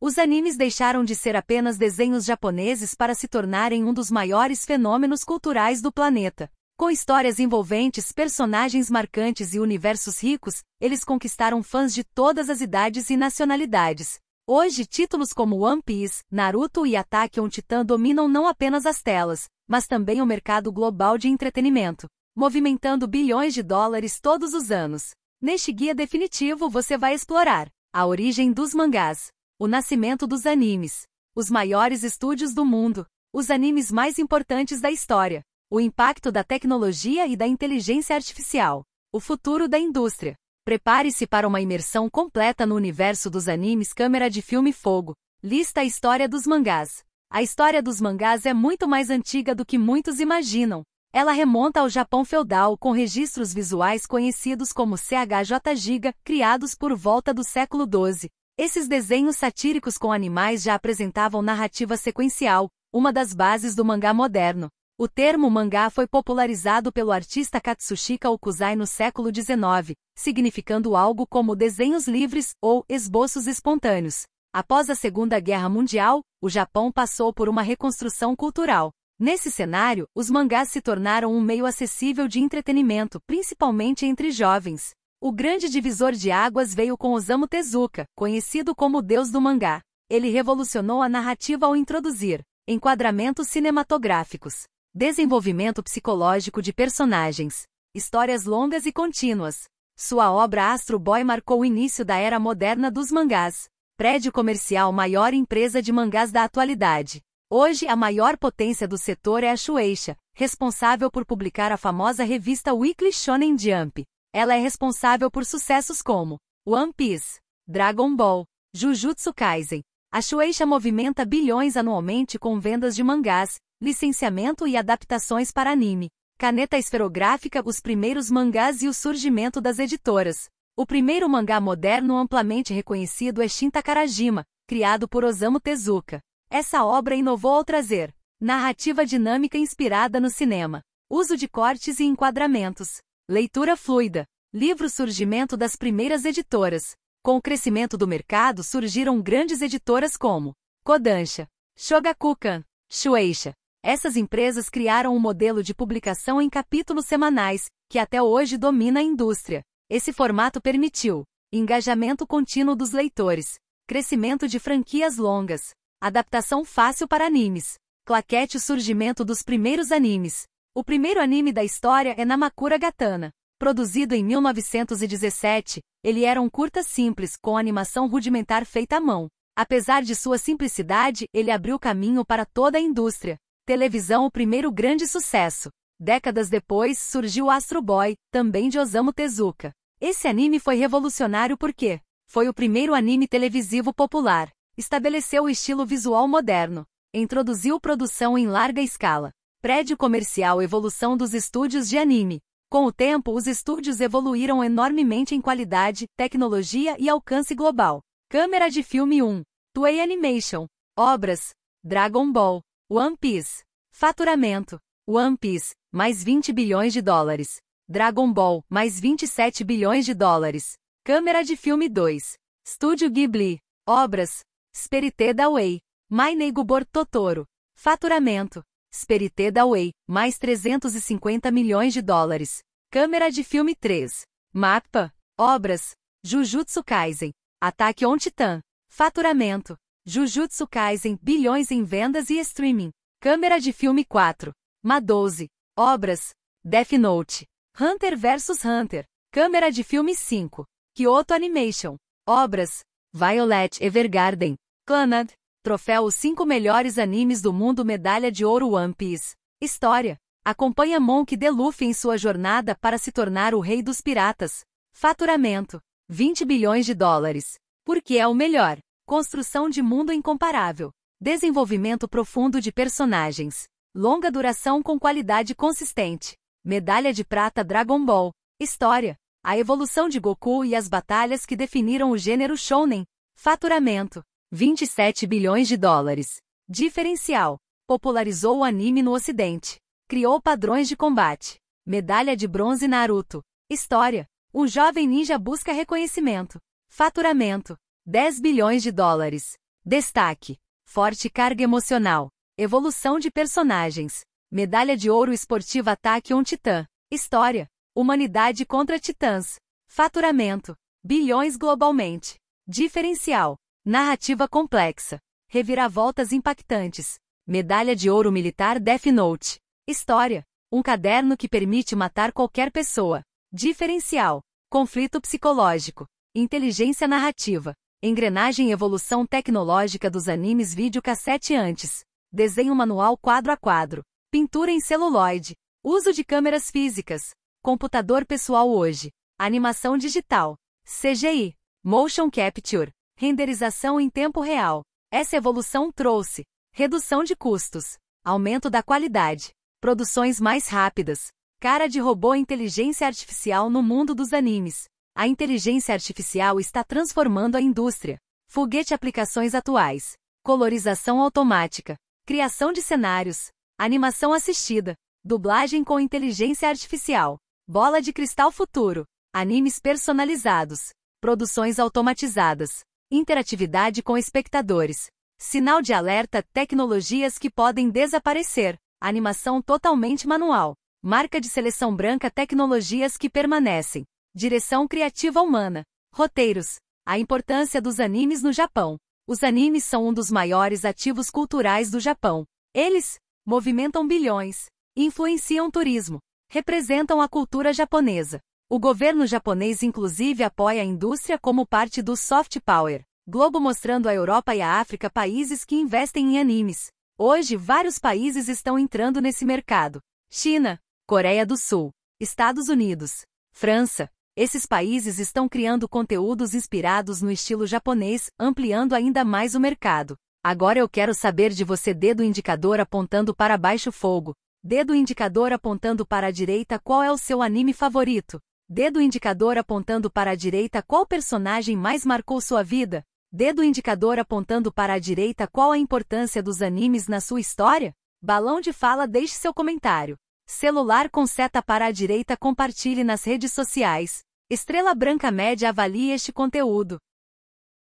Os animes deixaram de ser apenas desenhos japoneses para se tornarem um dos maiores fenômenos culturais do planeta. Com histórias envolventes, personagens marcantes e universos ricos, eles conquistaram fãs de todas as idades e nacionalidades. Hoje, títulos como One Piece, Naruto e Attack on Titan dominam não apenas as telas, mas também o mercado global de entretenimento, movimentando bilhões de dólares todos os anos. Neste guia definitivo você vai explorar a origem dos mangás, o nascimento dos animes, os maiores estúdios do mundo, os animes mais importantes da história, o impacto da tecnologia e da inteligência artificial, o futuro da indústria. Prepare-se para uma imersão completa no universo dos animes. Câmera de filme Fogo. Lista a história dos mangás. A história dos mangás é muito mais antiga do que muitos imaginam. Ela remonta ao Japão feudal com registros visuais conhecidos como CHJ, criados por volta do século XII. Esses desenhos satíricos com animais já apresentavam narrativa sequencial, uma das bases do mangá moderno. O termo mangá foi popularizado pelo artista Katsushika Okuzai no século XIX, significando algo como desenhos livres ou esboços espontâneos. Após a Segunda Guerra Mundial, o Japão passou por uma reconstrução cultural. Nesse cenário, os mangás se tornaram um meio acessível de entretenimento, principalmente entre jovens. O grande divisor de águas veio com Osamu Tezuka, conhecido como o deus do mangá. Ele revolucionou a narrativa ao introduzir enquadramentos cinematográficos, desenvolvimento psicológico de personagens, histórias longas e contínuas. Sua obra Astro Boy marcou o início da era moderna dos mangás. Prédio comercial, maior empresa de mangás da atualidade. Hoje a maior potência do setor é a Shueisha, responsável por publicar a famosa revista Weekly Shonen Jump. Ela é responsável por sucessos como One Piece, Dragon Ball, Jujutsu Kaisen. A Shueisha movimenta bilhões anualmente com vendas de mangás, licenciamento e adaptações para anime. Caneta esferográfica, os primeiros mangás e o surgimento das editoras. O primeiro mangá moderno amplamente reconhecido é Shin Takarajima, criado por Osamu Tezuka. Essa obra inovou ao trazer narrativa dinâmica inspirada no cinema, uso de cortes e enquadramentos, leitura fluida, livro. Surgimento das primeiras editoras. Com o crescimento do mercado surgiram grandes editoras como Kodansha, Shogakukan, Shueisha. Essas empresas criaram um modelo de publicação em capítulos semanais, que até hoje domina a indústria. Esse formato permitiu engajamento contínuo dos leitores, crescimento de franquias longas, adaptação fácil para animes. Claquete. O surgimento dos primeiros animes. O primeiro anime da história é Namakura Gatana. Produzido em 1917, ele era um curta simples, com animação rudimentar feita à mão. Apesar de sua simplicidade, ele abriu caminho para toda a indústria. Televisão. O primeiro grande sucesso. Décadas depois, surgiu Astro Boy, também de Osamu Tezuka. Esse anime foi revolucionário porque foi o primeiro anime televisivo popular. Estabeleceu o estilo visual moderno. Introduziu produção em larga escala. Prédio comercial. Evolução dos estúdios de anime. Com o tempo, os estúdios evoluíram enormemente em qualidade, tecnologia e alcance global. Câmera de filme 1. Toei Animation. Obras: Dragon Ball, One Piece. Faturamento: One Piece, mais 20 bilhões de dólares. Dragon Ball, mais 27 bilhões de dólares. Câmera de filme 2. Estúdio Ghibli. Obras: Spirited Away, My Neighbor Totoro. Faturamento: Spirited Away, mais 350 milhões de dólares. Câmera de filme 3. Mappa. Obras: Jujutsu Kaisen, Attack on Titan. Faturamento: Jujutsu Kaisen, bilhões em vendas e streaming. Câmera de filme 4. Madouze. Obras: Death Note, Hunter vs Hunter. Câmera de filme 5. Kyoto Animation. Obras: Violet Evergarden, Clannad. Troféu: os 5 melhores animes do mundo. Medalha de ouro One Piece. História: acompanha Monk D. Luffy em sua jornada para se tornar o rei dos piratas. Faturamento: 20 bilhões de dólares. Porque é o melhor. Construção de mundo incomparável. Desenvolvimento profundo de personagens. Longa duração com qualidade consistente. Medalha de prata Dragon Ball. História: a evolução de Goku e as batalhas que definiram o gênero shounen. Faturamento: 27 bilhões de dólares. Diferencial: popularizou o anime no ocidente. Criou padrões de combate. Medalha de bronze Naruto. História: um jovem ninja busca reconhecimento. Faturamento: 10 bilhões de dólares. Destaque: forte carga emocional. Evolução de personagens. Medalha de ouro esportiva Attack on Titan. História: humanidade contra titãs. Faturamento: bilhões globalmente. Diferencial: narrativa complexa. Reviravoltas impactantes. Medalha de ouro militar Death Note. História: um caderno que permite matar qualquer pessoa. Diferencial: conflito psicológico. Inteligência narrativa. Engrenagem e evolução tecnológica dos animes videocassete antes. Desenho manual quadro a quadro. Pintura em celuloide. Uso de câmeras físicas. Computador pessoal hoje. Animação digital. CGI. Motion Capture. Renderização em tempo real. Essa evolução trouxe redução de custos, aumento da qualidade, produções mais rápidas, cara de robô e inteligência artificial no mundo dos animes. A inteligência artificial está transformando a indústria. Foguete aplicações atuais. Colorização automática. Criação de cenários. Animação assistida. Dublagem com inteligência artificial. Bola de cristal futuro. Animes personalizados. Produções automatizadas. Interatividade com espectadores. Sinal de alerta, tecnologias que podem desaparecer. Animação totalmente manual. Marca de seleção branca, tecnologias que permanecem. Direção criativa humana. Roteiros. A importância dos animes no Japão. Os animes são um dos maiores ativos culturais do Japão. Eles movimentam bilhões, influenciam turismo, representam a cultura japonesa. O governo japonês inclusive apoia a indústria como parte do soft power. Globo mostrando a Europa e a África países que investem em animes. Hoje vários países estão entrando nesse mercado. China, Coreia do Sul, Estados Unidos, França. Esses países estão criando conteúdos inspirados no estilo japonês, ampliando ainda mais o mercado. Agora eu quero saber de você. Dedo indicador apontando para baixo, fogo. Dedo indicador apontando para a direita, qual é o seu anime favorito? Dedo indicador apontando para a direita, qual personagem mais marcou sua vida? Dedo indicador apontando para a direita, qual a importância dos animes na sua história? Balão de fala, deixe seu comentário. Celular com seta para a direita, compartilhe nas redes sociais. Estrela branca média, avalie este conteúdo.